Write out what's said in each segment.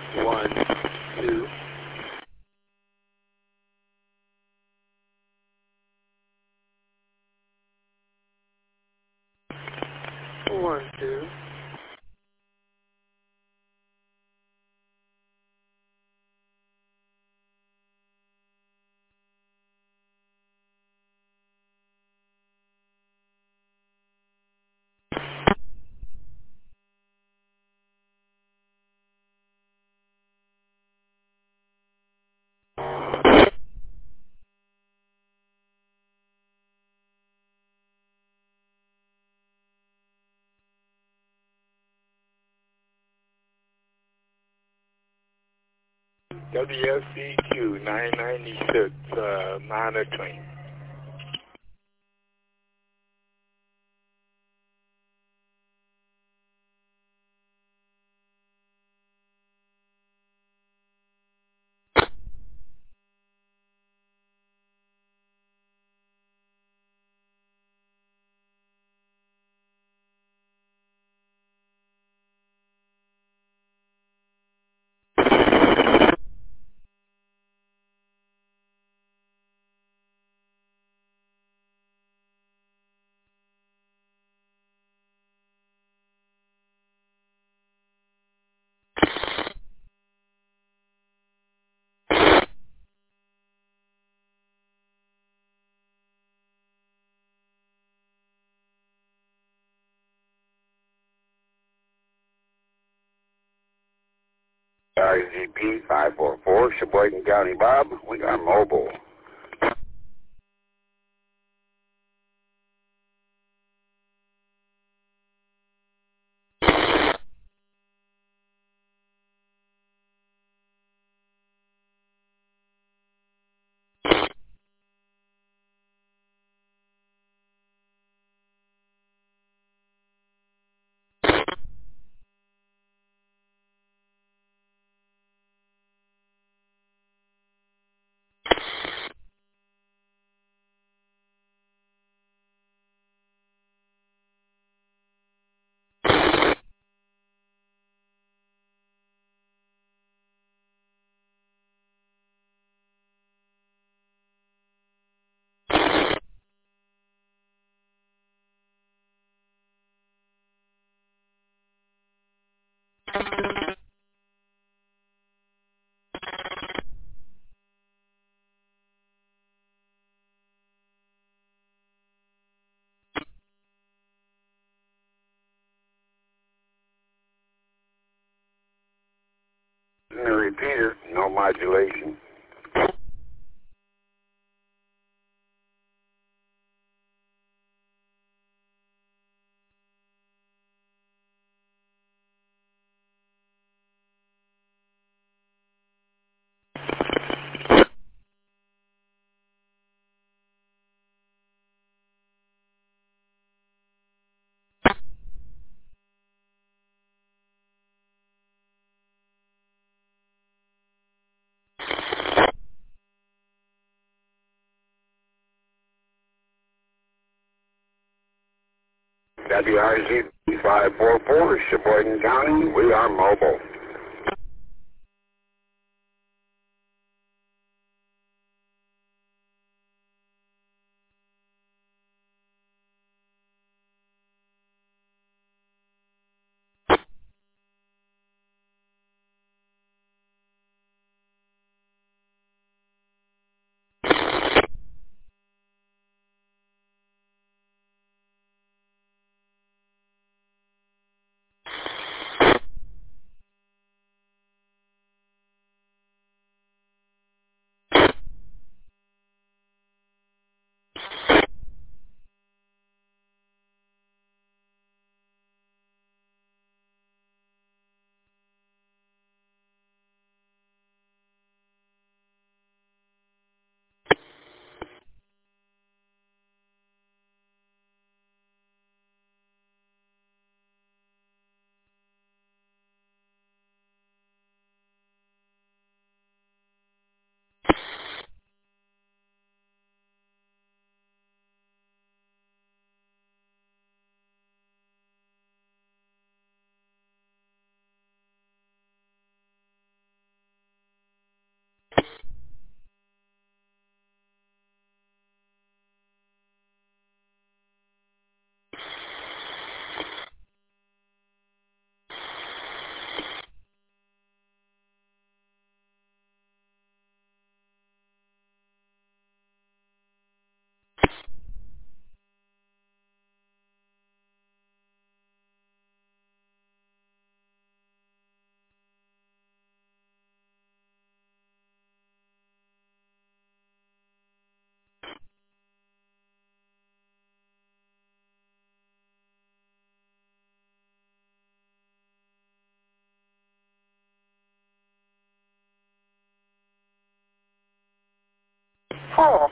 1, 2. 1, 2. WFCQ 996, monitoring. RGP 544, Sheboygan County, Bob. We are mobile. And the repeater, no modulation. WRZ 544, Sheboygan County. We are mobile. Oh.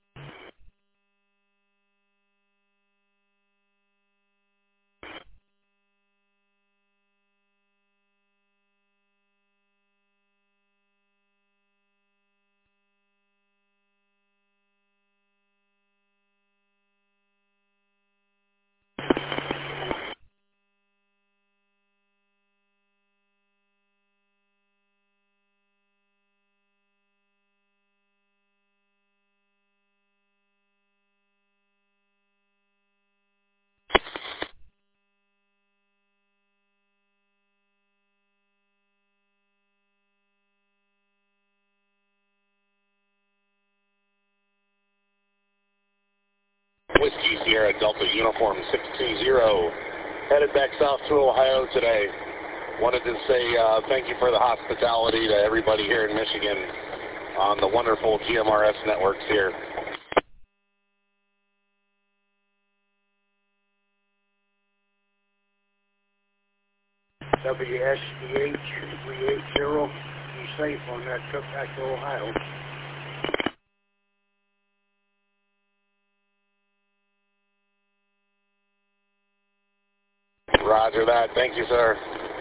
Whiskey Sierra Delta Uniform 620, headed back south to Ohio today. Wanted to say thank you for the hospitality to everybody here in Michigan on the wonderful GMRS networks here. WSDH 380, be safe on that trip back to Ohio. Roger that. Thank you, sir.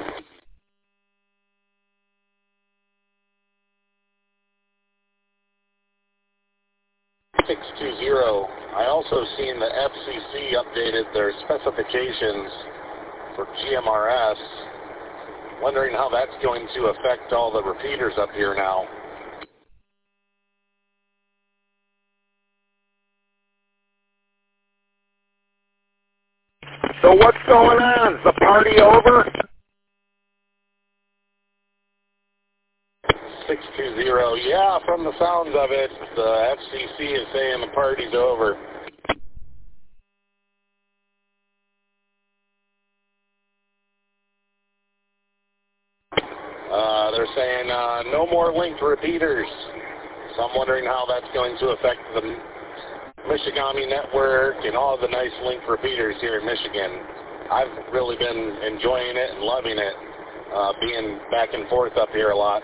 I also seen the FCC updated their specifications for GMRS. Wondering how that's going to affect all the repeaters up here now. So what's going on? Is the party over? 620, yeah, from the sounds of it, the FCC is saying the party's over. They're saying no more linked repeaters. So I'm wondering how that's going to affect the Michigami network and all the nice linked repeaters here in Michigan. I've really been enjoying it and loving it, being back and forth up here a lot.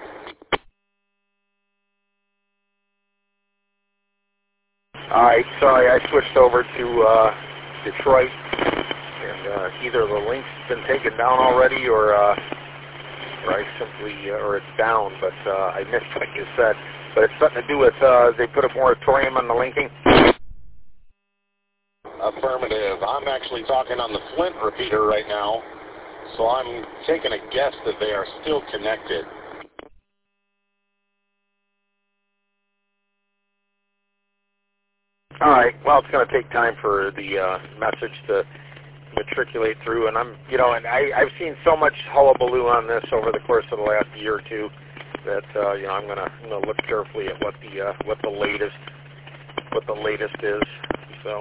All right, sorry, I switched over to Detroit, and either the link's been taken down already, or I simply, or it's down, but I missed what you said. But it's something to do with they put a moratorium on the linking. Affirmative. I'm actually talking on the Flint repeater right now, so I'm taking a guess that they are still connected. All right. Well, it's going to take time for the message to matriculate through, and I've seen so much hullabaloo on this over the course of the last year or two that I'm going to look carefully at what the latest is. So,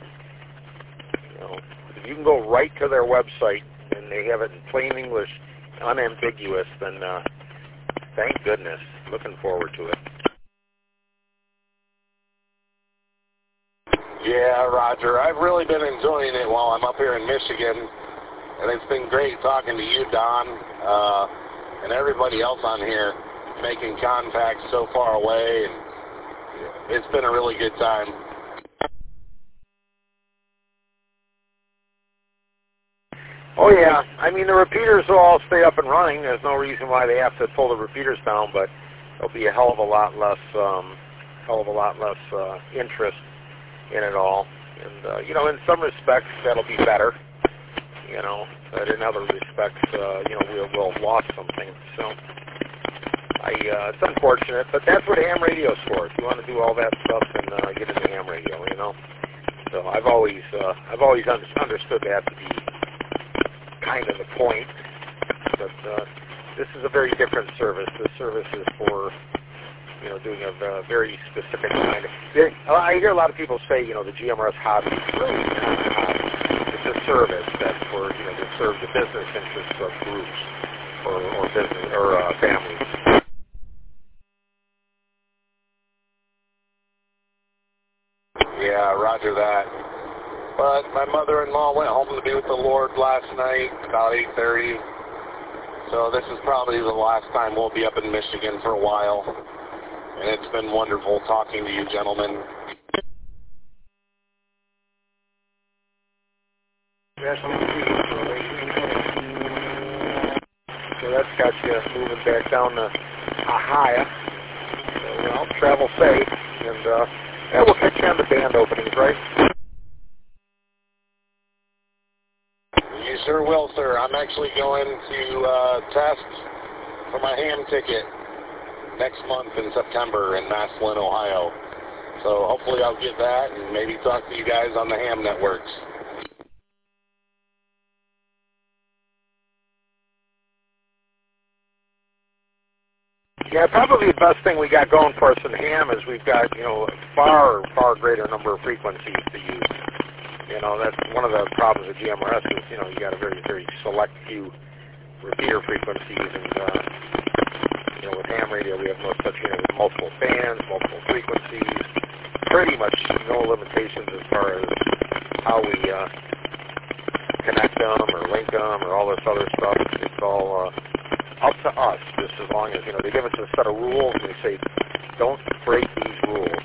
if you can go right to their website and they have it in plain English, unambiguous, then thank goodness. Looking forward to it. Yeah, Roger. I've really been enjoying it while I'm up here in Michigan, and it's been great talking to you, Don, and everybody else on here, making contacts so far away, and it's been a really good time. Oh, yeah. I mean, the repeaters will all stay up and running. There's no reason why they have to pull the repeaters down, but there'll be a hell of a lot less interest in it all. And, in some respects, that'll be better, but in other respects, we'll have lost something. So, it's unfortunate, but that's what ham radio's for. If you want to do all that stuff, then get into ham radio, So I've always understood that to be kind of the point, but this is a very different service. This service is for doing a very specific kind of. I hear a lot of people say, the GMRS hobby is really not a hobby. It's a service that's for to serve the business interests of groups or business or families. Yeah, Roger that. But my mother-in-law went home to be with the Lord last night, about 8:30. So this is probably the last time we'll be up in Michigan for a while. and it's been wonderful talking to you gentlemen. So that's got you moving back down to Ahia. So, well, travel safe, and yeah, we'll catch you on the band openings, right? You sure will, sir. I'm actually going to test for my ham ticket next month in September in Massillon, Ohio. So hopefully I'll get that and maybe talk to you guys on the ham networks. Yeah, probably the best thing we got going for us in ham is we've got, you know, far greater number of frequencies to use. You know, that's one of the problems with GMRS is, you know, you got a very select few repeater frequencies, and, you know, with ham radio we have no such, you know, with multiple bands, multiple frequencies, pretty much no limitations as far as how we connect them or link them or all this other stuff. It's all up to us, just as long as, you know, they give us a set of rules and they say, don't break these rules.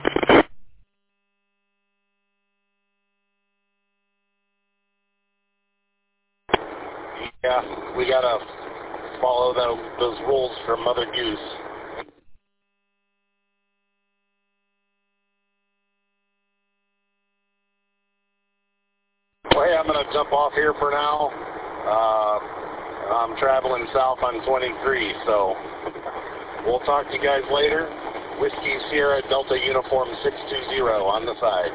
Yeah, we gotta follow those rules from Mother Goose. Well, hey, I'm gonna jump off here for now. I'm traveling south on 23, so we'll talk to you guys later. Whiskey Sierra Delta Uniform 620 on the side.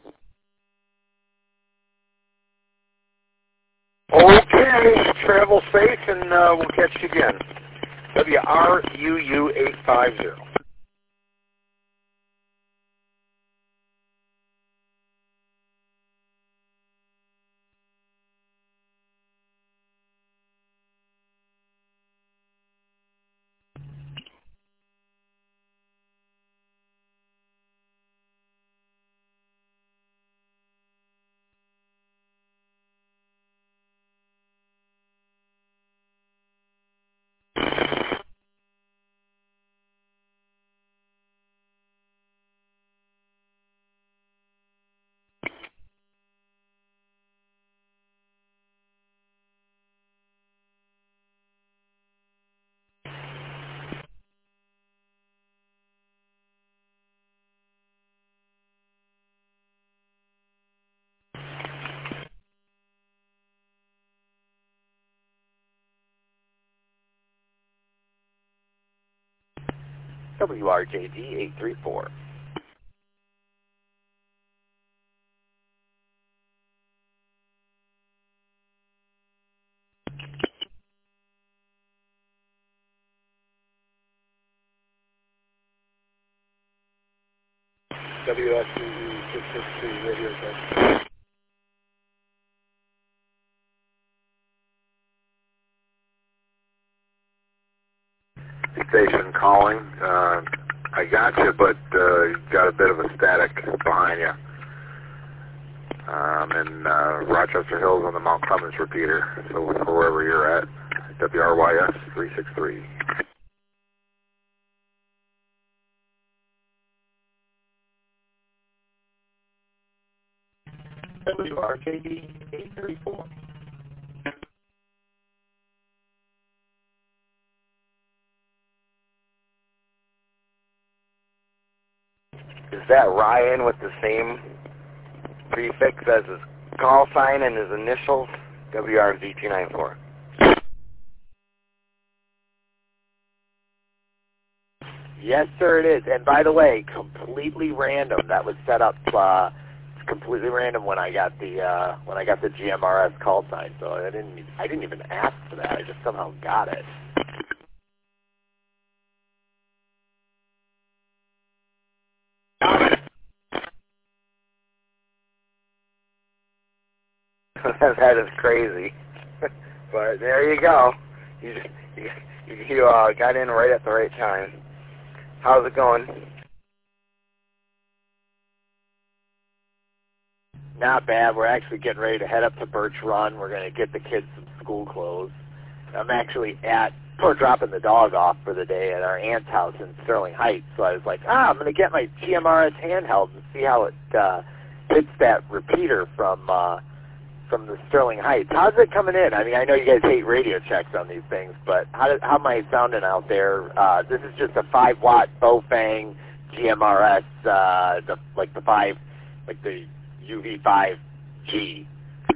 Okay, travel safe, and we'll catch you again. WRUU 850. WRJD 834. WSUU 662 radio test. Station calling. I got you, but you got a bit of a static behind you. In Rochester Hills on the Mount Clemens repeater, so wherever you're at, WRYS 363. WRJD 834. Is that Ryan with the same prefix as his call sign and his initials? WRZ294. Yes, sir, it is. And by the way, completely random. That was set up. It's completely random when I got the GMRS call sign. So I didn't even ask for that. I just somehow got it. That is crazy. But there you go. You got in right at the right time. How's it going? Not bad. We're actually getting ready to head up to Birch Run. We're going to get the kids some school clothes. I'm actually at we're dropping the dog off for the day at our aunt's house in Sterling Heights. So I was like, I'm going to get my GMRS handheld and see how it hits that repeater from the Sterling Heights. How's it coming in? I mean, I know you guys hate radio checks on these things, but how am I sounding out there? This is just a 5-watt Bofang GMRS, the UV5G.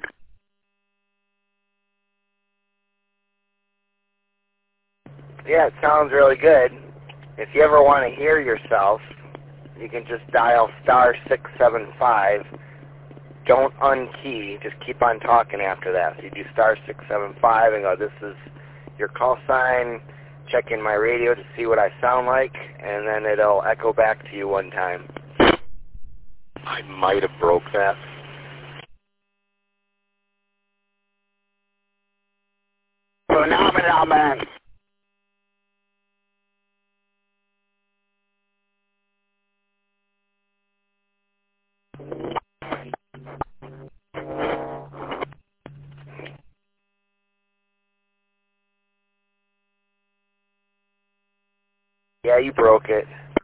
Yeah, it sounds really good. If you ever want to hear yourself, you can just dial *675. Don't unkey. Just keep on talking after that. So you do *675 and go, this is your call sign. Check in my radio to see what I sound like, and then it'll echo back to you one time. I might have broke that. Phenomenal, man. Yeah, you broke it.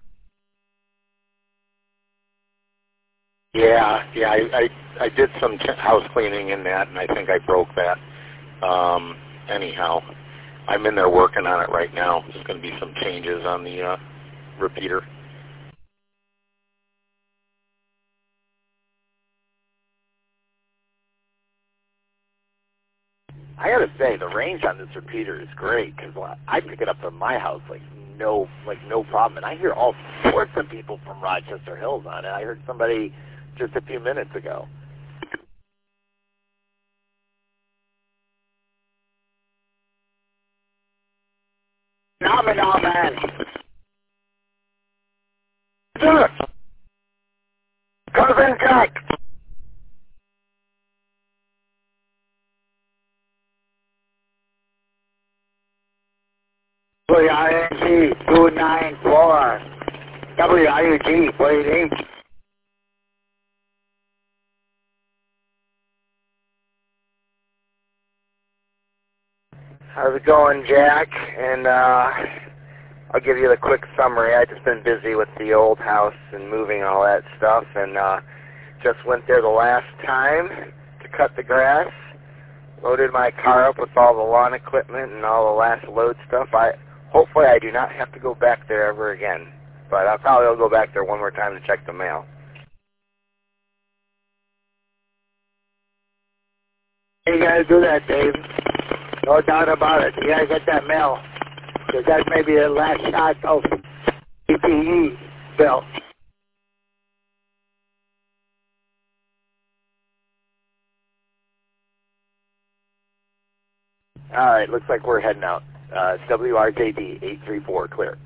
Yeah, I did some house cleaning in that, and I think I broke that. Anyhow, I'm in there working on it right now. There's going to be some changes on the repeater. I gotta say, the range on this repeater is great because I pick it up from my house like no problem, and I hear all sorts of people from Rochester Hills on it. I heard somebody just a few minutes ago. Phenomenal, man. Sir. Cousin Jack. WING 294. WIUG waiting. How's it going, Jack? And I'll give you the quick summary. I've just been busy with the old house and moving all that stuff, and just went there the last time to cut the grass. Loaded my car up with all the lawn equipment and all the last load stuff. Hopefully I do not have to go back there ever again, but I probably will go back there one more time to check the mail. You gotta do that, Dave. No doubt about it. You gotta get that mail. Because that may be the last shot of PPE bill. All right, looks like we're heading out. It's WRJD 834, clear.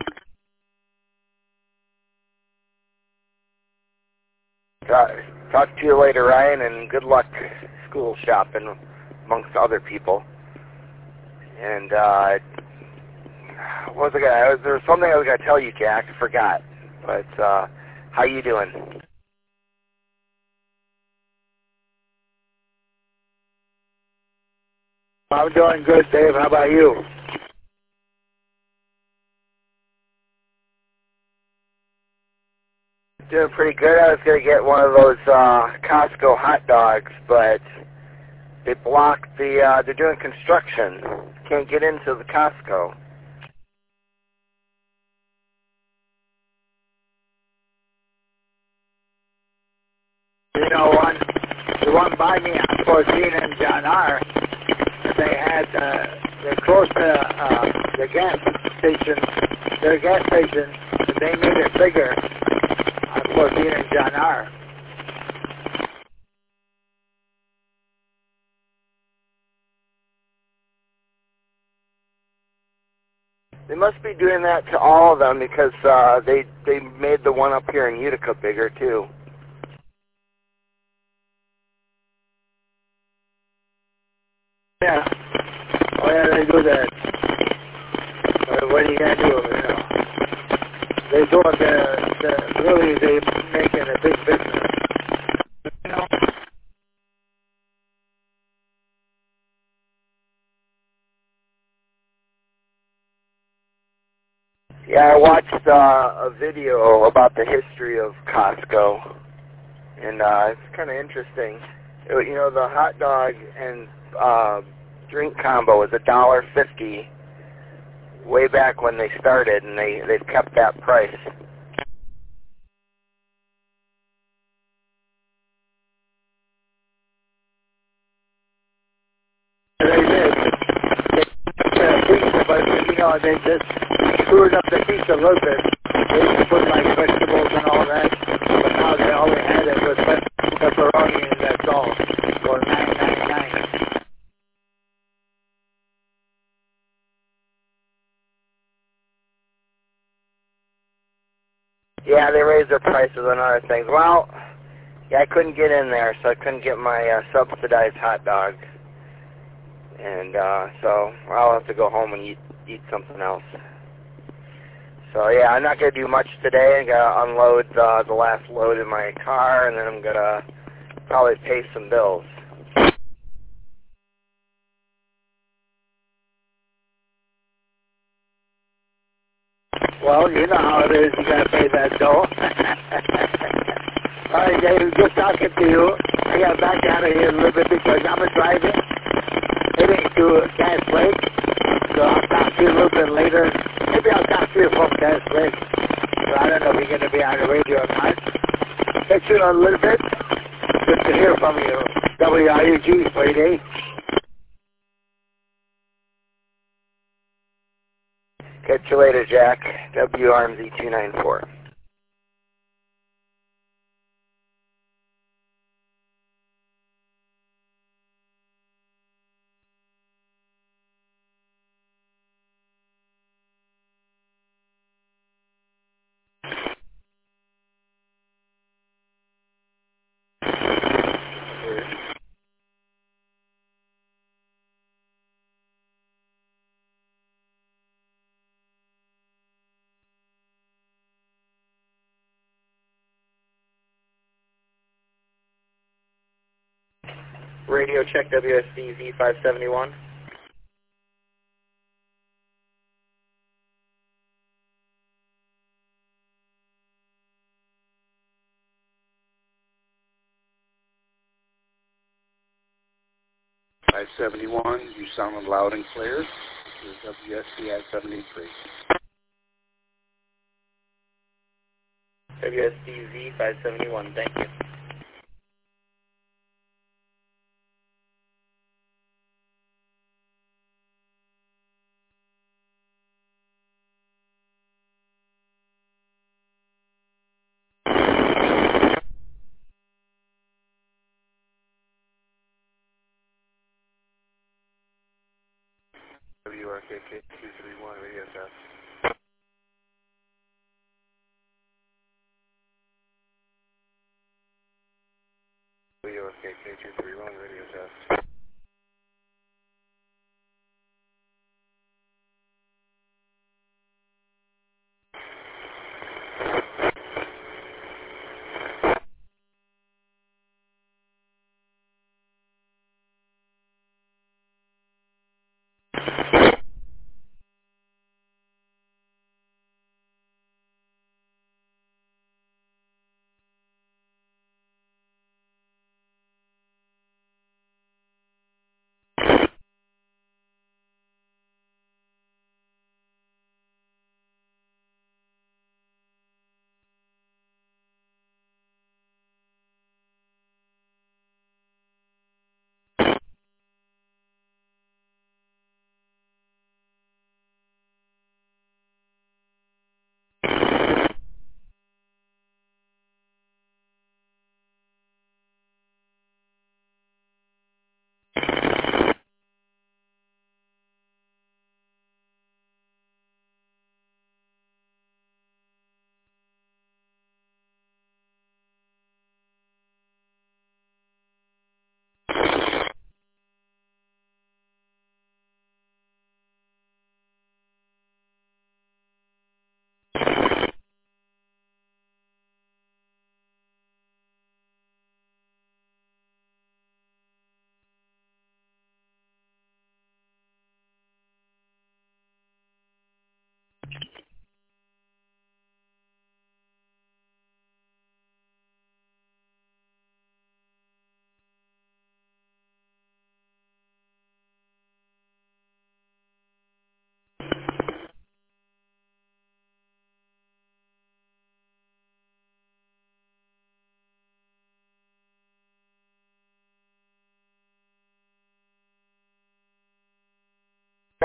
Talk to you later, Ryan, and good luck school shopping amongst other people. And what was I gonna? There was something I was gonna tell you, Jack. I forgot. But how you doing? I'm doing good, Dave. How about you? Doing pretty good. I was going to get one of those Costco hot dogs, but they blocked the, they're doing construction. Can't get into the Costco. You know, the one by me on 14 and John R., they had, they're close to the gas station, their gas station, and they made it bigger on 14 and John R. They must be doing that to all of them because they made the one up here in Utica bigger too. Yeah. Oh yeah, they do that. What are you gonna do? You know, they do it. Really, they make it a big business. You know. Yeah, I watched a video about the history of Costco, and it's kind of interesting. You know, the hot dog and drink combo was $1.50 way back when they started, and they've kept that price. They did. Pizza, but you know, they just screwed up the pizza a little bit. They used to put like vegetables and all that, but now they only had it with pepperoni and that's all for $9.99. Yeah, they raised their prices on other things. Well, yeah, I couldn't get in there, so I couldn't get my subsidized hot dog. And so I'll have to go home and eat something else. So yeah, I'm not going to do much today. I'm going to unload the last load in my car, and then I'm going to probably pay some bills. Well, you know how it is. You got to pay that bill. All right, Dave, good talking to you. I got to back out of here a little bit because I'm driving, heading to Cass Lake. So I'll talk to you a little bit later. Maybe I'll talk to you from Cass Lake. So I don't know if you're going to be on the radio or not. Catch you in a little bit. Good to hear from you. WRUG 48. Catch you later, Jack. WRMZ 294. Radio check WSD V571. I-71, you sounded loud and clear. This is WSD I-73. WSD V571, thank you. WRKK 231, radio test. WRKK 231, radio test.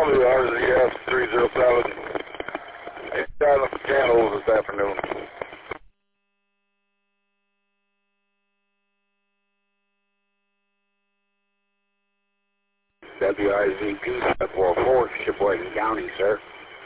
WRZF 307. It's silent channels this afternoon. WIZP 404, Sheboygan County, sir.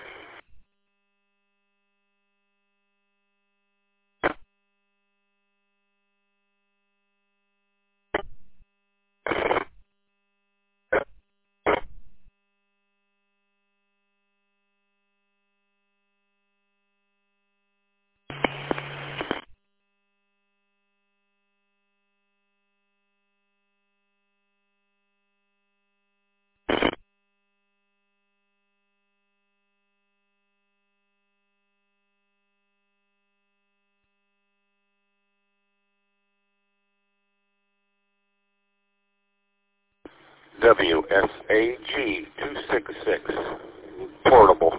WSAG 266, portable.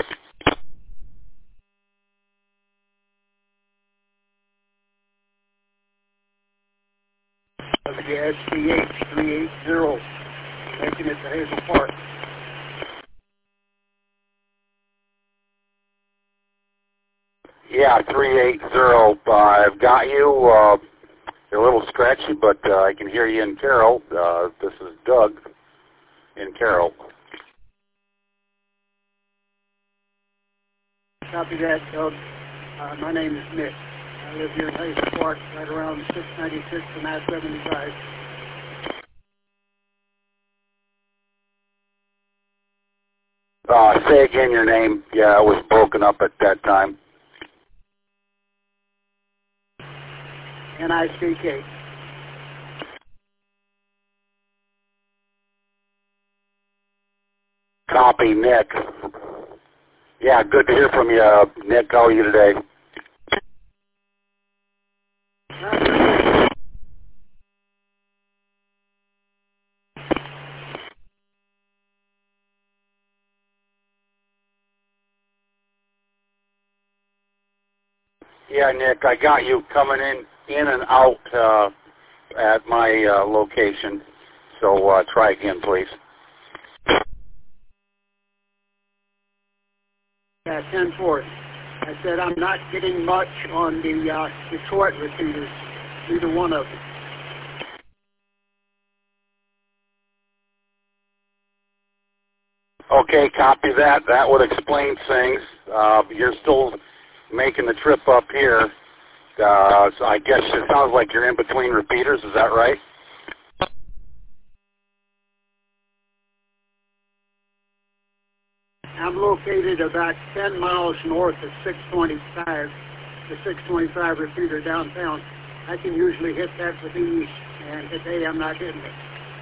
WSCH 380, making it to Hazel Park. Yeah, 380. I've got you. You're a little scratchy, but I can hear you in Carroll. This is Doug in Carroll. Copy that, Doug. My name is Nick. I live here in Hazel Park, right around 696 and I-75. Say again your name. Yeah, it was broken up at that time. N-I-C-K. Copy, Nick. Yeah, good to hear from you, Nick. How are you today? Yeah, Nick, I got you coming in and out at my location. So try again, please. Yeah, 10-4. I said I'm not getting much on the Detroit repeaters, either one of them. Okay, copy that. That would explain things. You're still making the trip up here. So I guess it sounds like you're in between repeaters. Is that right? I'm located about 10 miles north of 625, the 625 repeater downtown. I can usually hit that with ease, and today I'm not hitting it.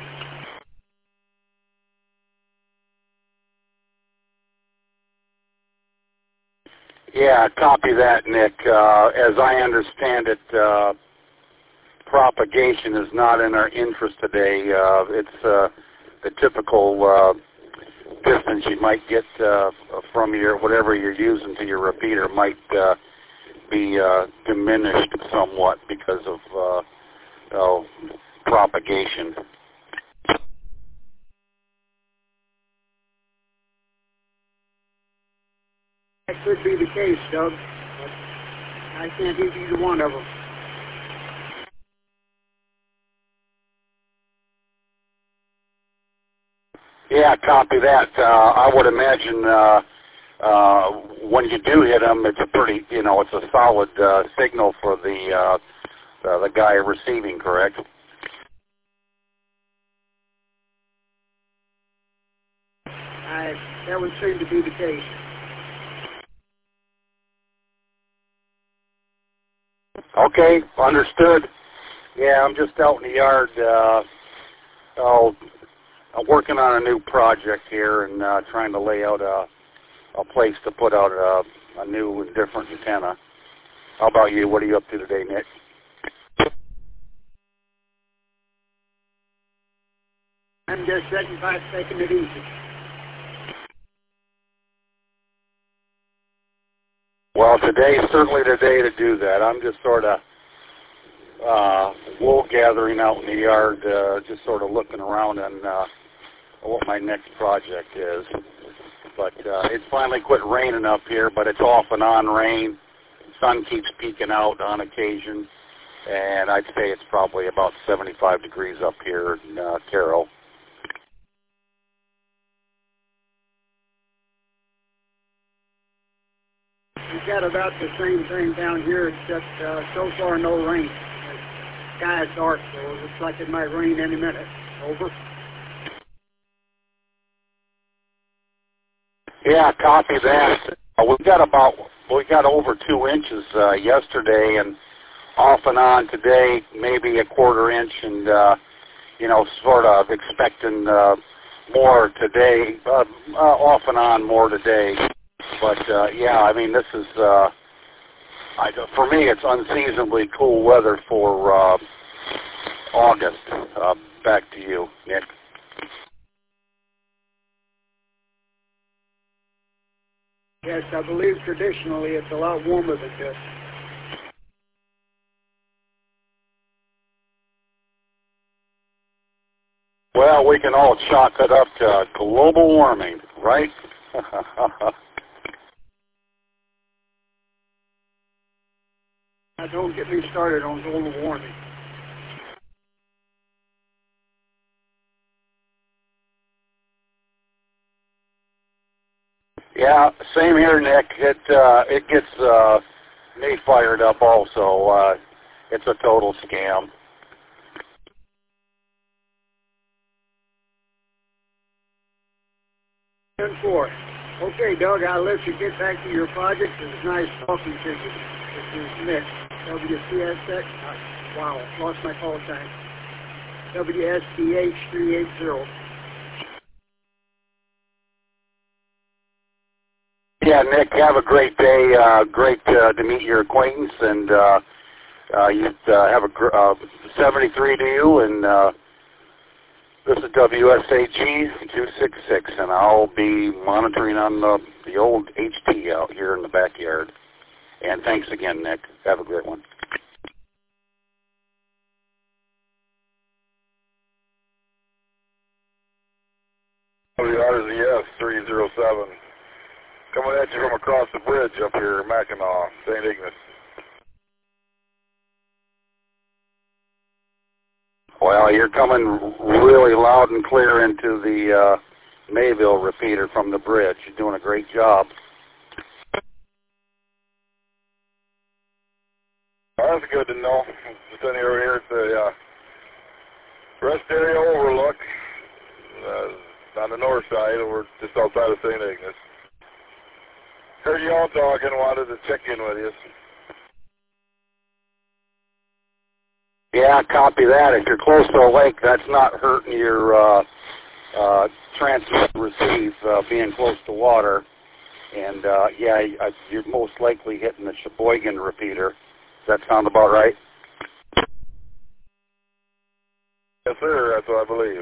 Yeah, copy that, Nick. As I understand it, propagation is not in our interest today. It's the typical distance you might get from your whatever you're using to your repeater might be diminished somewhat because of propagation. That could be the case, Doug, but I can't hit either one of them. Yeah, copy that. I would imagine when you do hit them, it's a pretty, it's a solid signal for the guy receiving, correct? That would seem to be the case. Okay, understood. Yeah, I'm just out in the yard. I'm working on a new project here and trying to lay out a place to put out a new and different antenna. How about you? What are you up to today, Nick? I'm just sitting back taking it easy. Well, today's certainly the day to do that. I'm just sort of wool gathering out in the yard, just sort of looking around and what my next project is. But it's finally quit raining up here, but it's off and on rain. Sun keeps peeking out on occasion, and I'd say it's probably about 75 degrees up here in Carroll. We've got about the same thing down here, except so far no rain. The sky is dark, so it looks like it might rain any minute. Over. Yeah, copy that. We got over 2 inches yesterday, and off and on today, maybe a quarter inch, and sort of expecting more today. Off and on more today. But yeah, I mean, this is for me, it's unseasonably cool weather for August. Back to you, Nick. Yes, I believe traditionally it's a lot warmer than this. Well, we can all chalk it up to global warming, right? Don't get me started on global warming. Yeah, same here, Nick. It gets me fired up also. It's a total scam. 10-4. Okay, Doug, I'll let you get back to your project. It was nice talking to you. This is Nick, WCSX. Wow, lost my call sign. WSTH 380. Yeah, Nick, have a great day. Great to meet your acquaintance, and you have a 73 to you, and this is WSAG 266, and I'll be monitoring on the old HT out here in the backyard. And thanks again, Nick. Have a great one. WRZF 307. Coming at you from across the bridge up here in Mackinac, St. Ignace. Well, you're coming really loud and clear into the Mayville repeater from the bridge. You're doing a great job. Well, that's good to know. Just sitting over here at the rest area overlook on the north side. We're just outside of St. Ignace. Heard you all talking, wanted to check in with you. Yeah, copy that. If you're close to a lake, that's not hurting your transmit receive being close to water. And yeah, you're most likely hitting the Sheboygan repeater. Does that sound about right? Yes, sir. That's what I believe.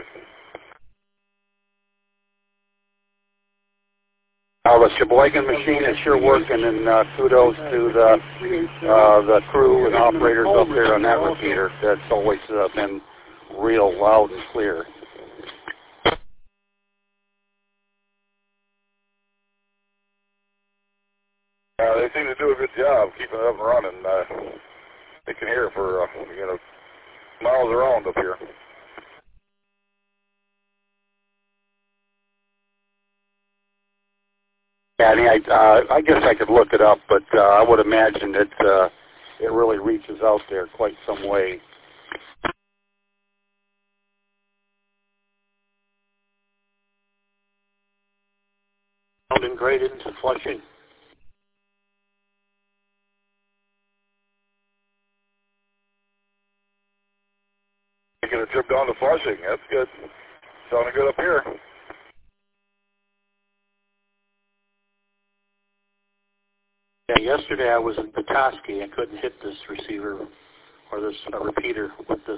The Sheboygan machine is sure working, and kudos to the crew and operators up there on that repeater. That's always been real loud and clear. They seem to do a good job keeping it up and running. They can hear for miles around up here. Yeah, I guess I could look it up, but I would imagine that it really reaches out there quite some way. Sounding great into Flushing. Taking a trip down to Flushing. That's good. Sounding good up here. Yeah, yesterday I was in Petoskey. I couldn't hit this receiver or this repeater with this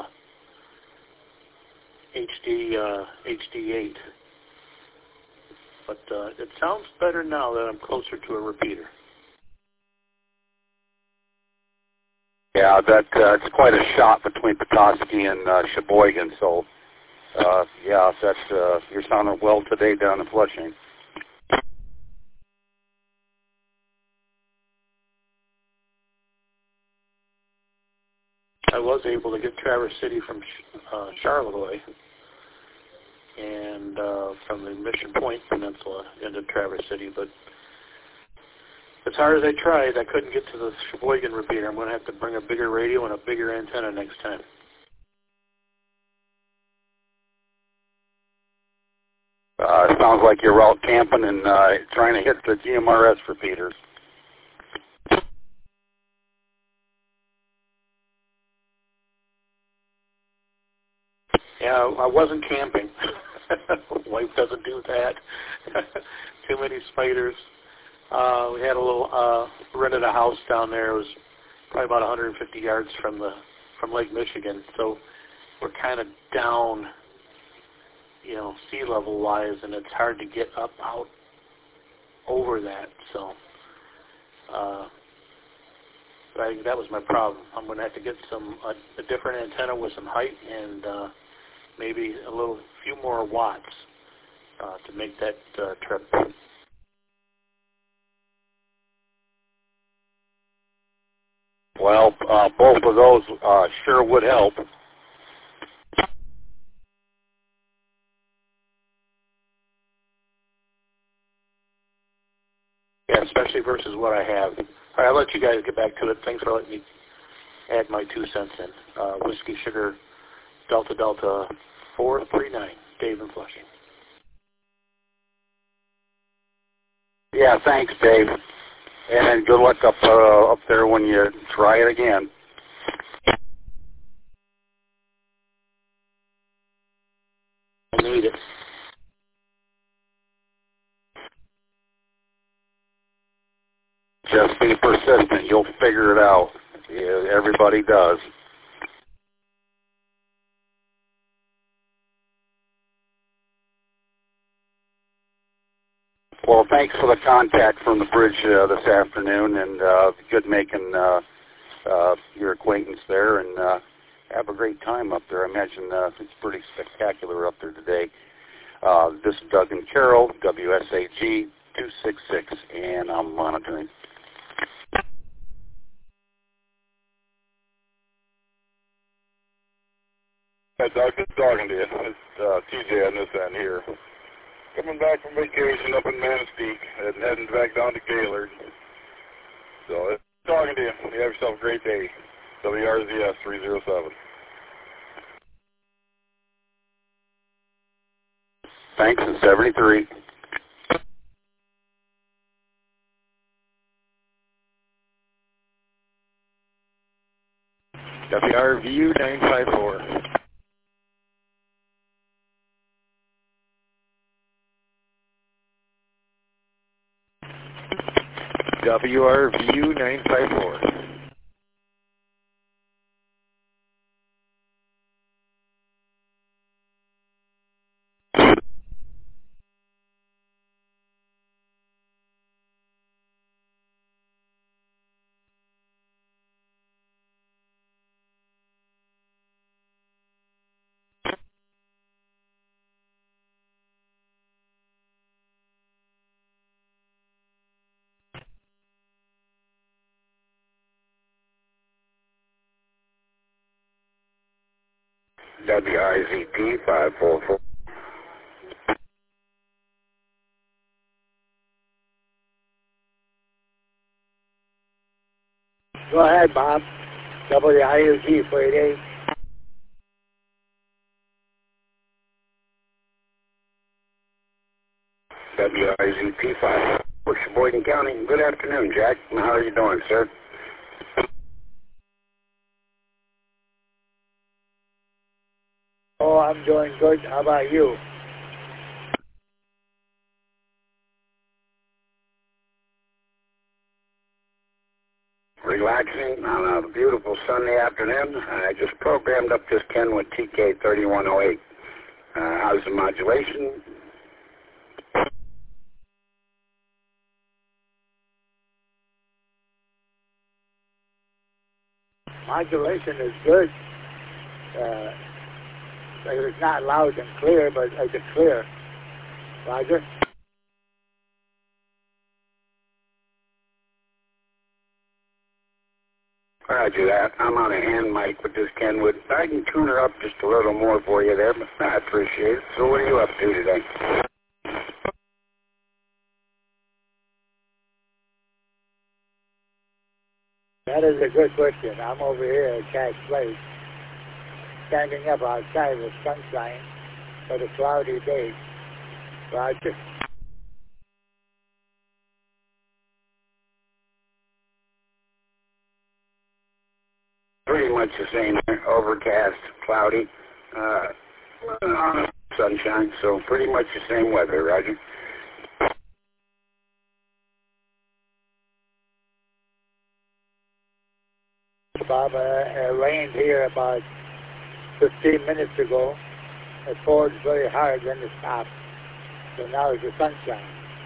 HD8. But it sounds better now that I'm closer to a repeater. Yeah, it's quite a shot between Petoskey and Sheboygan, so Yeah, that's you're sounding well today down in Flushing. I was able to get Traverse City from Charlevoix and from the Mission Point Peninsula into Traverse City, but as hard as I tried, I couldn't get to the Sheboygan repeater. I'm going to have to bring a bigger radio and a bigger antenna next time. It sounds like you're out camping and trying to hit the GMRS repeaters. Yeah, I wasn't camping. Wife doesn't do that. Too many spiders. We had a little rented a house down there. It was probably about 150 yards from Lake Michigan, so we're kind of down, you know, sea level wise, and it's hard to get up out over that. So I think that was my problem. I'm going to have to get a different antenna with some height and maybe a few more watts to make that trip. Well, both of those sure would help. Yeah, especially versus what I have. All right, I'll let you guys get back to it. Thanks for letting me add my 2 cents in. Whiskey Sugar Delta Delta 439, Dave in Flushing. Yeah, thanks, Dave. And good luck up there when you try it again. I need it. Just be persistent. You'll figure it out. Yeah, everybody does. Well, thanks for the contact from the bridge this afternoon, and good making your acquaintance there, and have a great time up there. I imagine it's pretty spectacular up there today. This is Doug and Carol, WSAG 266, and I'm monitoring. Hi, Doug. Good talking to you. It's TJ on this end here. Coming back from vacation up in Manistee and heading back down to Gaylord. So, talking to you. You have yourself a great day. WRZS 307. Thanks, and 73. WRVU 954. WRVU 954. WIZP 544. Go ahead, Bob. WIUZ 488. WIZP 5 for Sheboygan County. Good afternoon, Jack. How are you doing, sir? Oh, I'm doing good. How about you? Relaxing on a beautiful Sunday afternoon. I just programmed up this Kenwood TK3108. How's the modulation? Modulation is good. It's not loud and clear, but it's clear. Roger. Roger that. I'm on a hand mic with this Kenwood. I can tune her up just a little more for you there, but I appreciate it. So what are you up to today? That is a good question. I'm over here at Cash Place, standing up outside with sunshine but a cloudy day. Roger. Pretty much the same. Overcast, cloudy, sunshine, so pretty much the same weather, Roger. Bob, it rained here about 15 minutes ago. It poured very hard, then it stopped. So now it's the sunshine.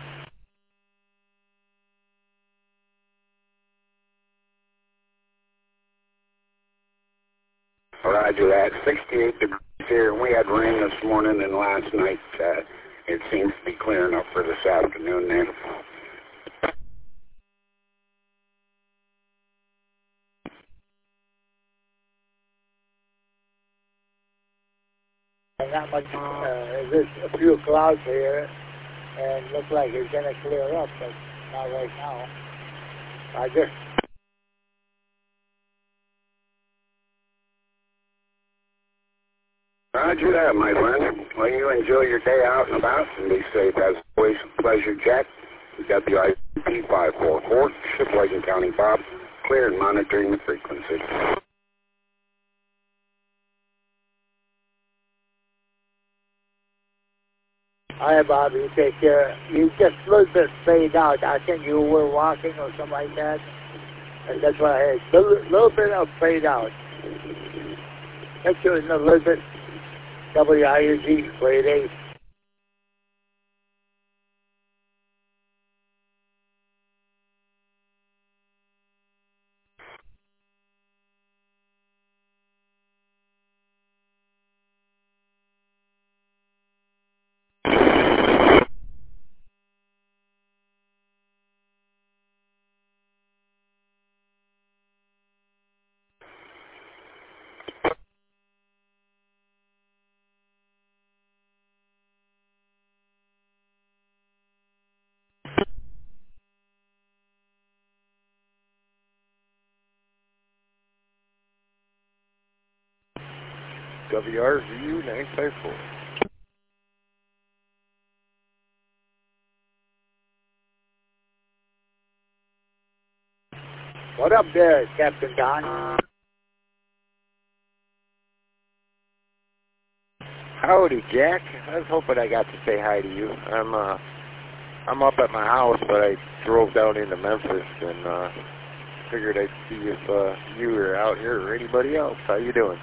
Roger that. 68 degrees here. We had rain this morning and last night. It seems to be clearing up for this afternoon now. Not much. There's a few clouds here, and looks like it's going to clear up, but not right now. Roger. Roger that, my friend. Well, you enjoy your day out and about, and be safe. As always, pleasure, Jack. WIP 544, Shipway County, Bob. Clear and monitoring the frequency. Hi, Bob. You take care. You just a little bit fade out. I think you were walking or something like that. And that's what I heard. A little bit of fade out. Make sure it's a little bit. WIUG, grade 8. WRVU 954. What up there, Captain Don? Howdy, Jack. I was hoping I got to say hi to you. I'm up at my house, but I drove down into Memphis and figured I'd see if you were out here or anybody else. How you doing?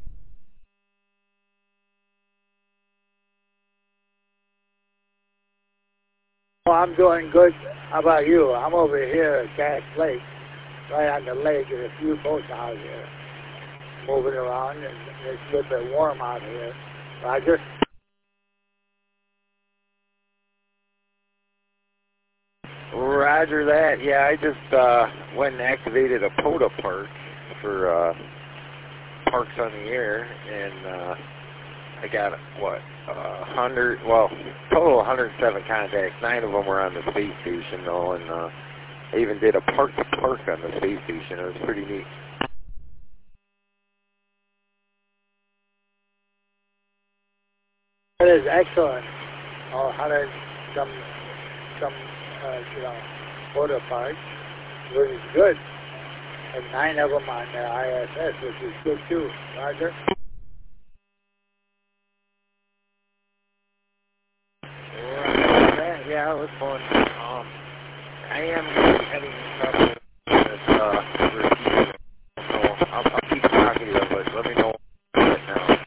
Oh, I'm doing good. How about you? I'm over here at Cash Lake, right on the lake. There's a few boats out here moving around, and it's a little bit warm out here. Roger? Roger that. Yeah, I just went and activated a POTA park for Parks on the Air, and I got, what, 100, well, total 107 contacts. 9 of them were on the space station, though, and I even did a park-to-park on the space station. It was pretty neat. That is excellent. 100 some photo parts, which is good. And 9 of them on the ISS, which is good too. Roger? Yeah, it was fun. I am heading up this repeater, so I'll keep talking to you, but let me know right now.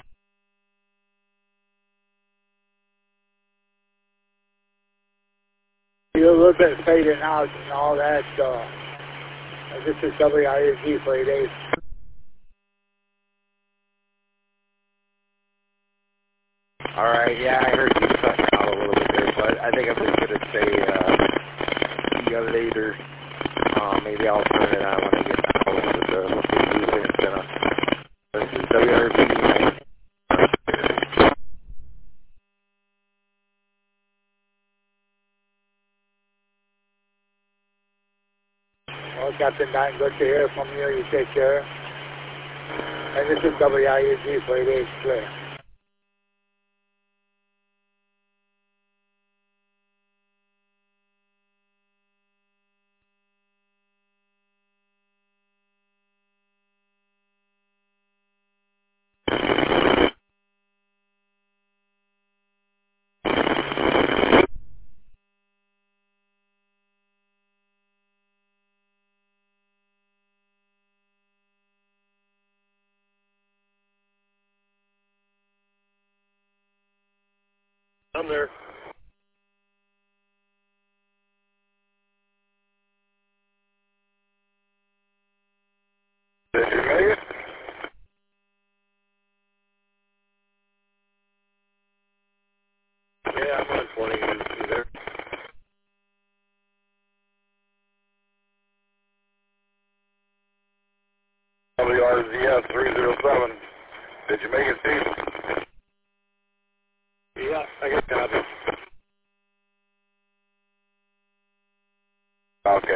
You're a little bit fading out and all that, so this is WIUG for 8 days. All right, yeah, I heard you cutting out a little bit there, so I think I'm just going to say see you later. Maybe I'll turn it on when I get the house with the loose antenna. This is WRP. Well, Captain Don, good to hear from you. You take care. And this is WIUG 48 clear. I'm there. Did you make it? Yeah, I'm on 20. You there? WRZS 307. Did you make it, Steve? Yeah, I got a copy. Okay.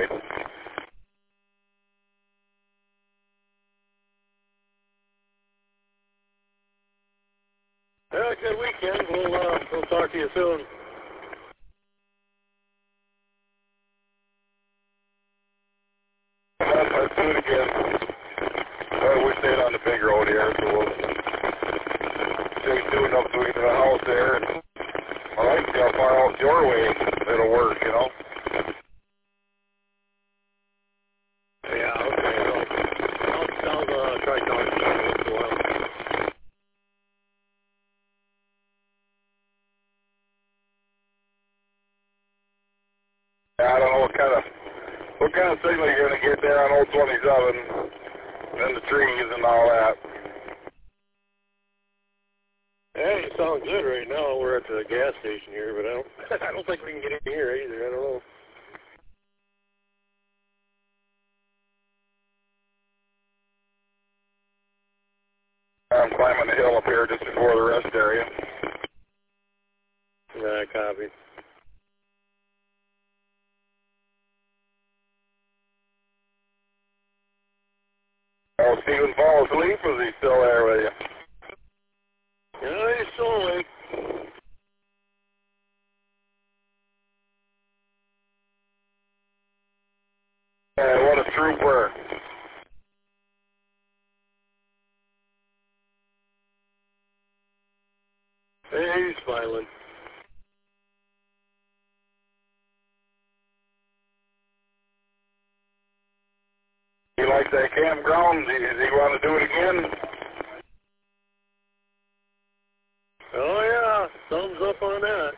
Well, good weekend. We'll talk to you soon. Let's do it again. We stayed on the big road here, so we'll stay tuned up to the house there. And I like to see how far out your way it'll work, you know. Yeah, okay. I'll try talking to you once in a while. I don't know what kind of signal you're going to get there on Old 27 and the trees and all that. Yeah, you sound good right now. We're at the gas station here, but I don't think we can get in here either. I don't know. I'm climbing the hill up here just before the rest area. Yeah, copy. Oh, Stephen falls asleep, or is he still there with you? Yeah, he's still awake. Yeah, what a trooper. Hey, he's smiling. He likes that campground. Does he want to do it again? Oh, yeah. Thumbs up on that.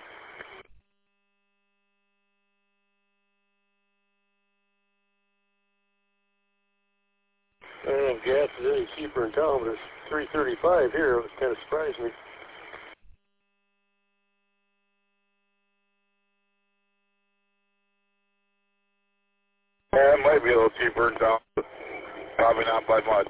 I don't know if gas is any cheaper in town, but it's $3.35 here. It kind of surprised me. Yeah, it might be a little cheaper in town, but probably not by much.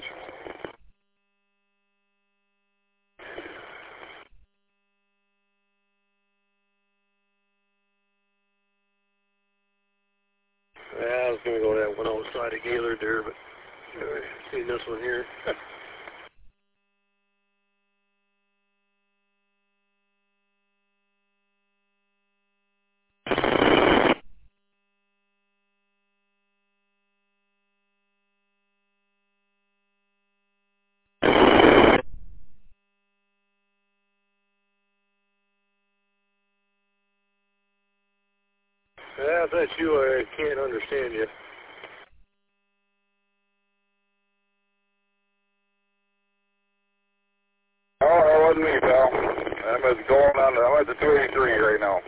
Yeah, I was going to go to that one outside of Gaylord there, but anyway, seen this one here. Yeah, I bet you I can't understand you. Oh, that wasn't me, pal. I'm at the 283 right now.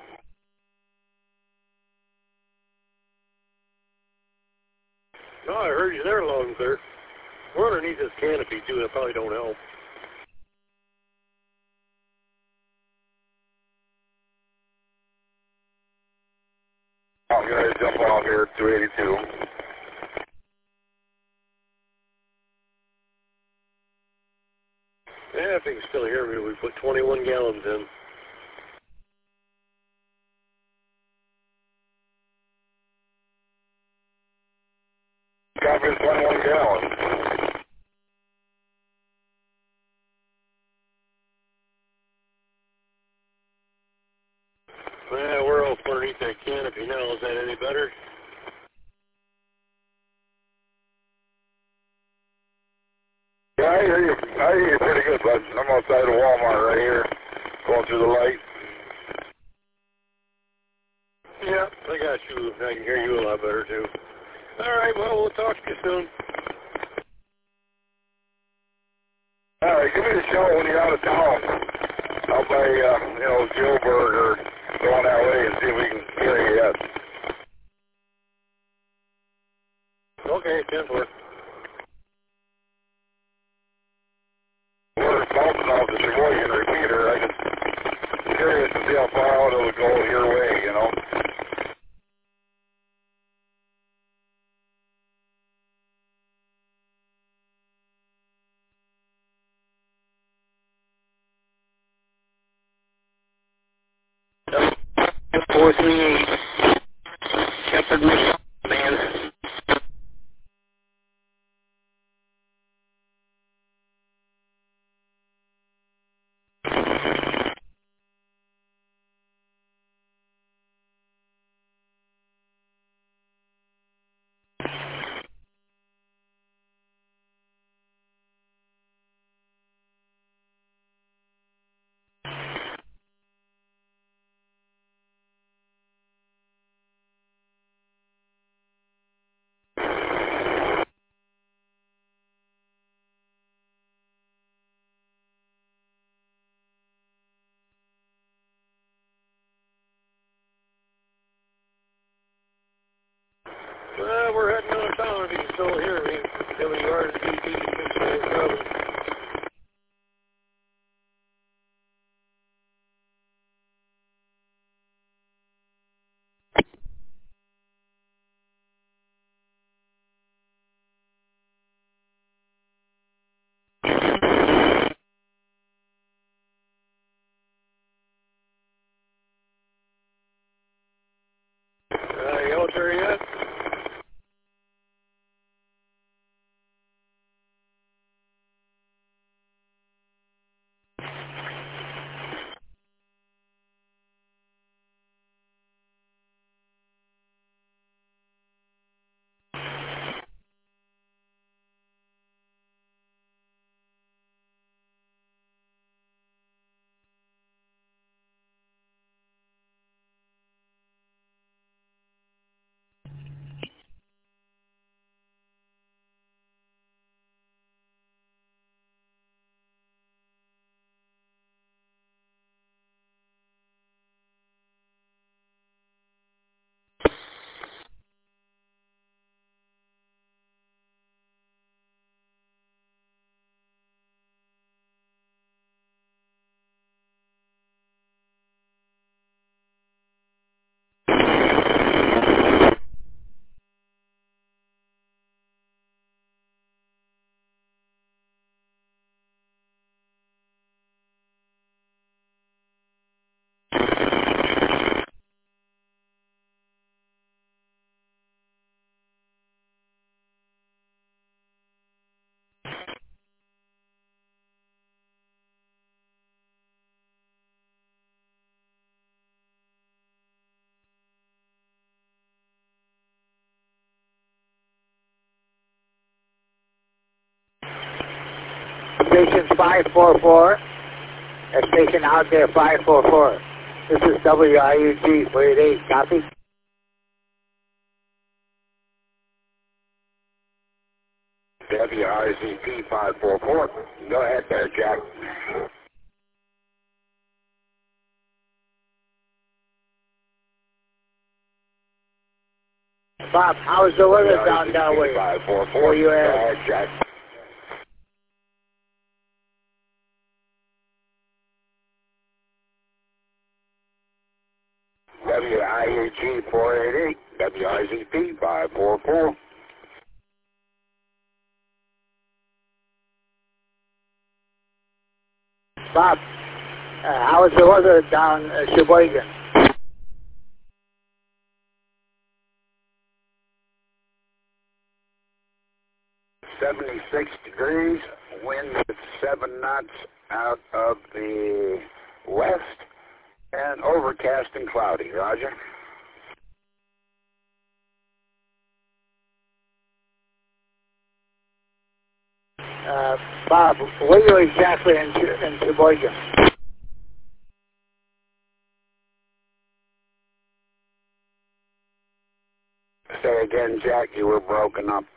No, I heard you there loud and clear. We're underneath this canopy, too. That probably don't help. guys jump off here at 282. Yeah, if you can still hear me, we put 21 gallons in. Copy is 21 gallons. Yeah, we're all underneath that canopy now. Is that any better? Yeah, I hear you. I hear you pretty good, bud. I'm outside of Walmart right here, going through the light. Yeah, I got you. I can hear you a lot better, too. All right, well, we'll talk to you soon. All right, give me a show when you're out of town. Out by, Gilbert or going that way and see if we can hear you yet. Okay, 10-4. We're bouncing off the Sheboygan repeater. I'm just curious to see how far out it'll go your way, you know. Yep. 438. Shepherd, Michigan, man. We're heading out of town if you can still hear me. WRSBT 697. You out there yet? Station 544. Station out there 544. This is WIUG 488. Copy? WICP 544. Go ahead there, Jack. Bob, how's the weather down where 544. where you at? Go ahead, Jack. WIUG 488. WIZP 544. Bob, how is the weather down Sheboygan? 76 degrees, wind at 7 knots out of the west, and overcast and cloudy. Roger. Bob, where are you exactly in Sheboygan? Say again, Jack, you were broken up.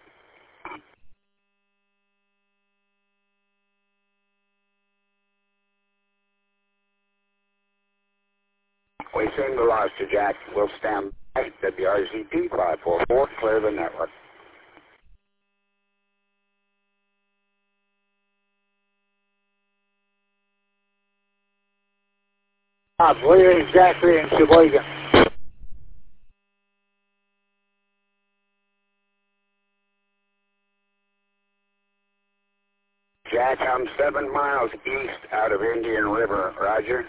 We seem to lost you, Jack. We'll stand by. WRZP 544, clear the network. Bob, where are you exactly in Sheboygan? Jack, I'm 7 miles east out of Indian River. Roger.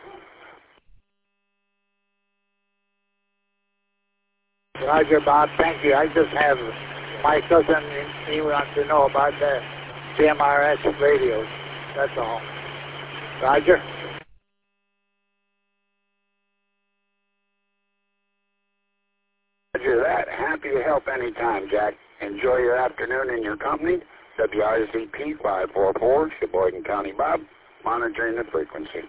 Roger, Bob. Thank you. I just have my cousin. He wants to know about the GMRS radios. That's all. Roger. Roger that. Happy to help anytime, Jack. Enjoy your afternoon in your company. WRZP 544, Sheboygan County. Bob, monitoring the frequency.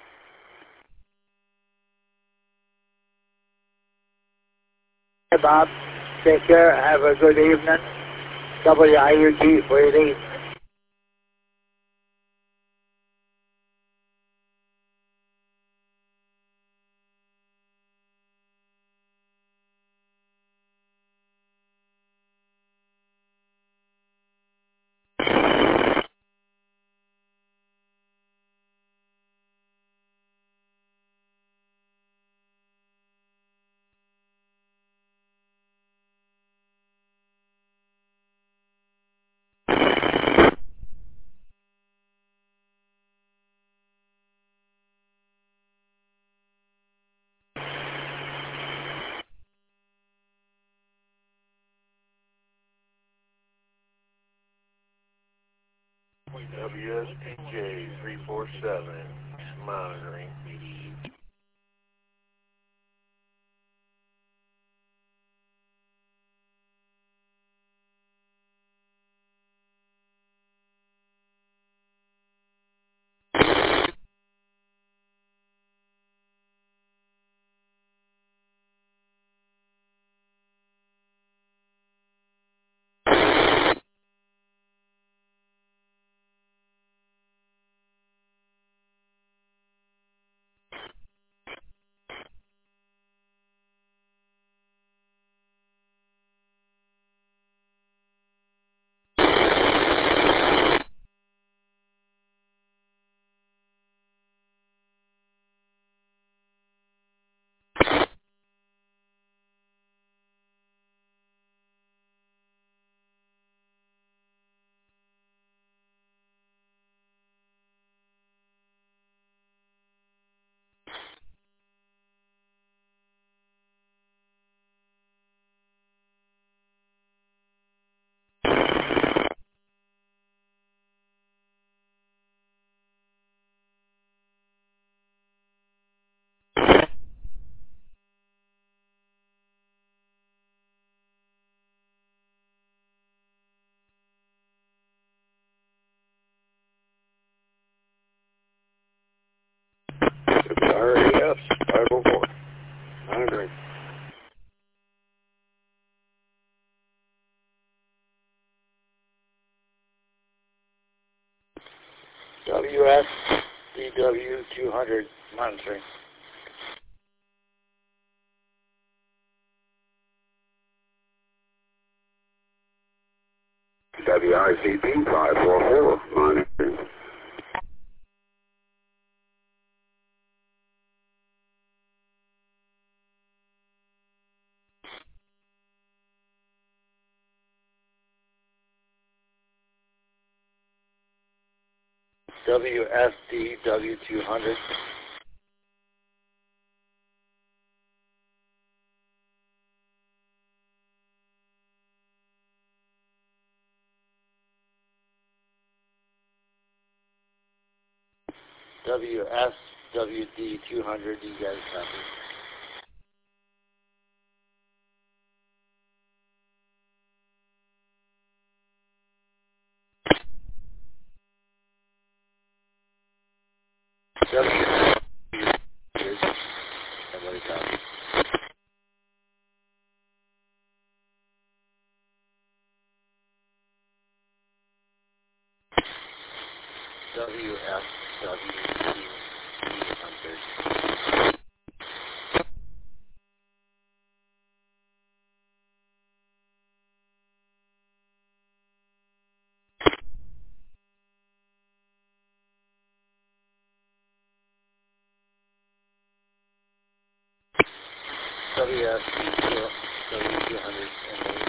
Hey, Bob. Take care. Have a good evening. WIUG 488. WSPJ 347, monitoring. WRAS 504, monitoring. WSDW 200, monitoring. WIZP 544, monitoring. WSD W200. WSWD 200, you guys copy? Everybody copy? WSWD 200. WSD W200 and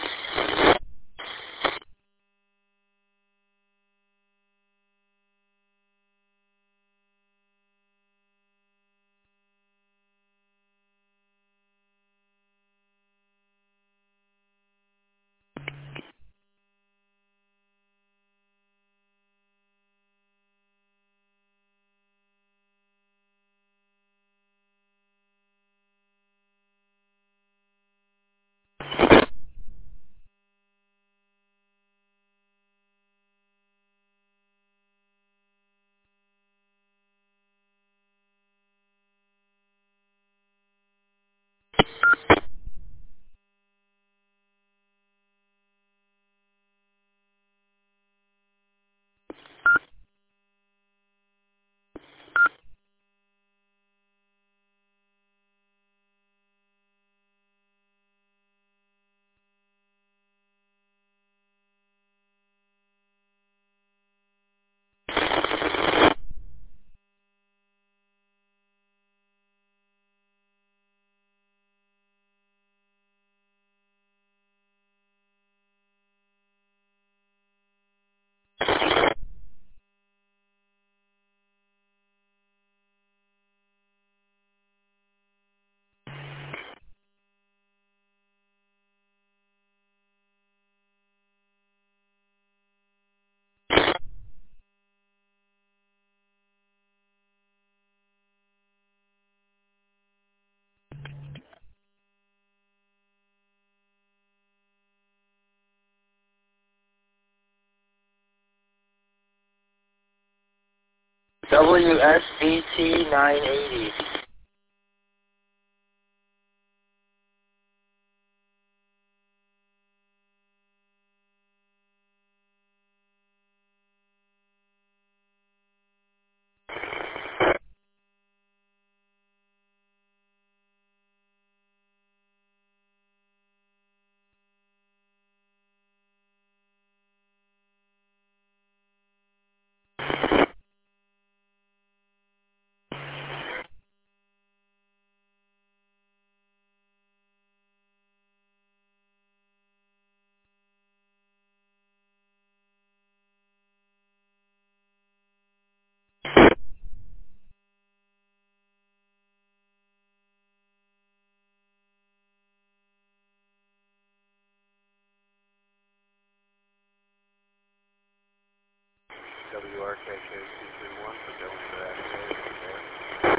WSBT 980. WRKK 231 for going to that area.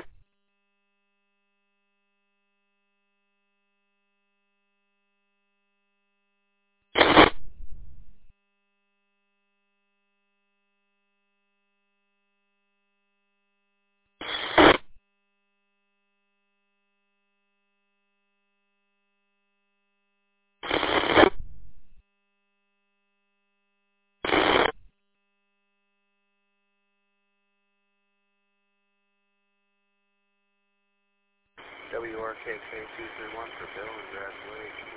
WRKK 231 for Bill and graduation.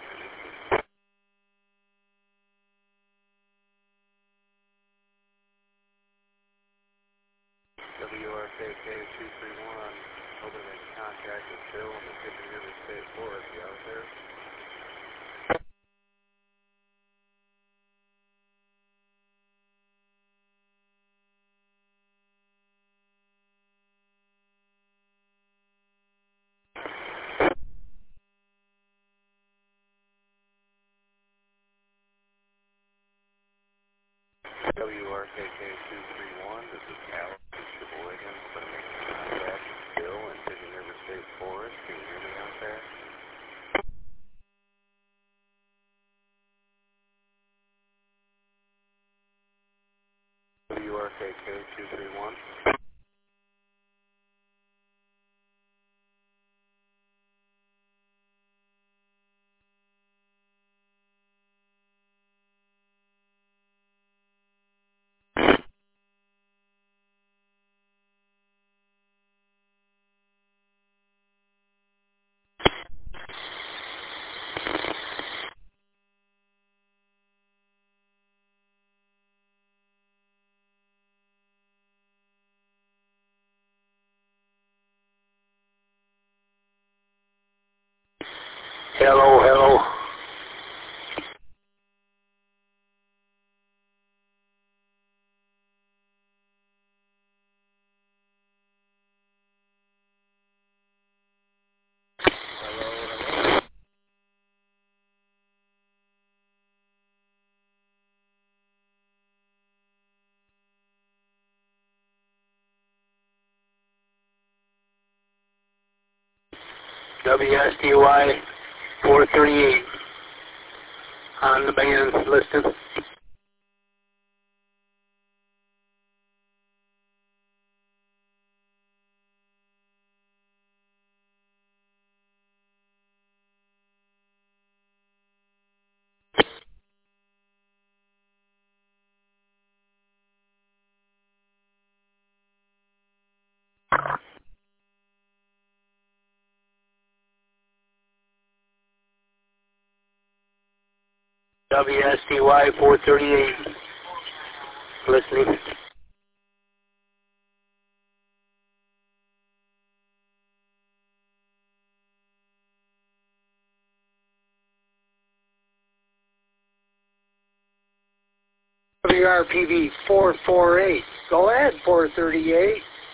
WRKK 231, hoping to contact with Bill in the Kitchen River State Forest. You out there? WRKK-231, this is Alex in Sheboygan, but I'm making contact with Bill in Pigeon River State Forest. Can you hear me out there? WRKK-231. Hello, hello. WSDY 438 on the band listed. WSDY 438 listening. WRPV 448. Go ahead, 438.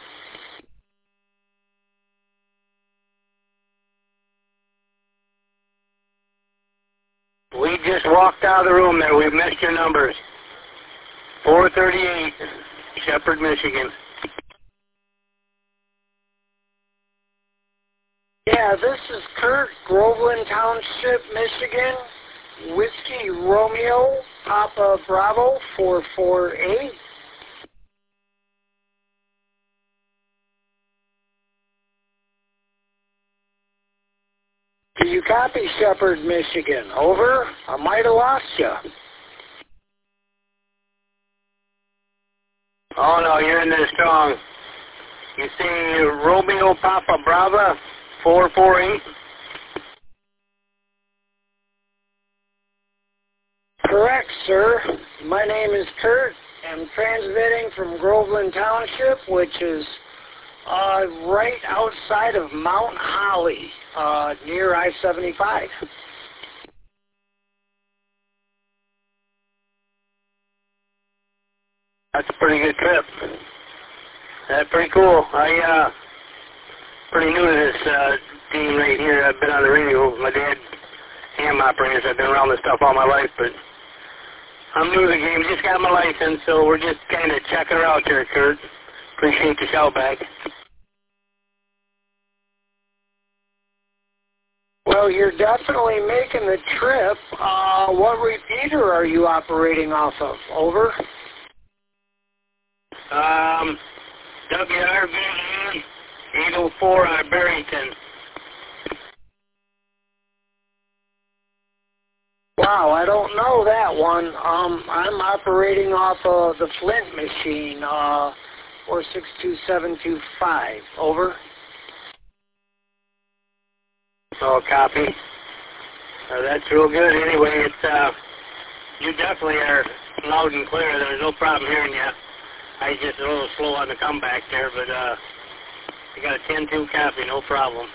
We just walked out of the room there. We missed your numbers. 438, Shepherd, Michigan. Yeah, this is Kurt, Groveland Township, Michigan. Whiskey Romeo, Papa Bravo, 448. Do you copy, Shepherd, Michigan? Over. I might have lost you. Oh, no, you're in there strong. You see Romeo Papa Bravo, 448? Correct, sir. My name is Kurt. I'm transmitting from Groveland Township, which is right outside of Mount Holly, near I-75. That's a pretty good trip. That's pretty cool. I pretty new to this team right here. I've been on the radio. My dad, ham operators. I've been around this stuff all my life, but I'm new to the game. Just got my license, so we're just kind of checking her out there, Kurt. Appreciate the shout back. Well, you're definitely making the trip. What repeater are you operating off of? Over. WRVN 804 out of Barrington. Wow, I don't know that one. I'm operating off of the Flint machine, 462725. Over. Oh, copy. That's real good. Anyway, it's you definitely are loud and clear. There's no problem hearing you. I was just a little slow on the comeback there, but you got a 10-2 copy, no problem.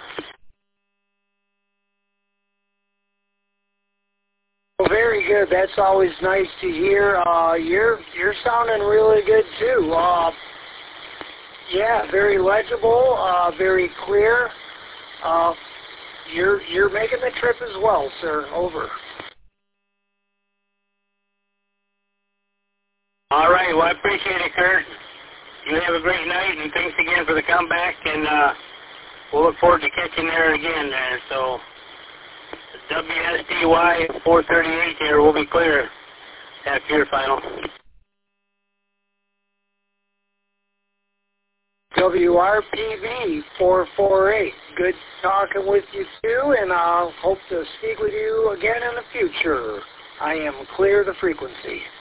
Well, very good. That's always nice to hear. You're sounding really good too. Yeah, very legible, very clear. You're making the trip as well, sir. Over. All right. right. Well, I appreciate it, Kurt. You have a great night, and thanks again for the comeback, and we'll look forward to catching there again. So WSTY 438 here will be clear after your final. WRPV 448. Good talking with you too, and I'll hope to speak with you again in the future. I am clear the frequency.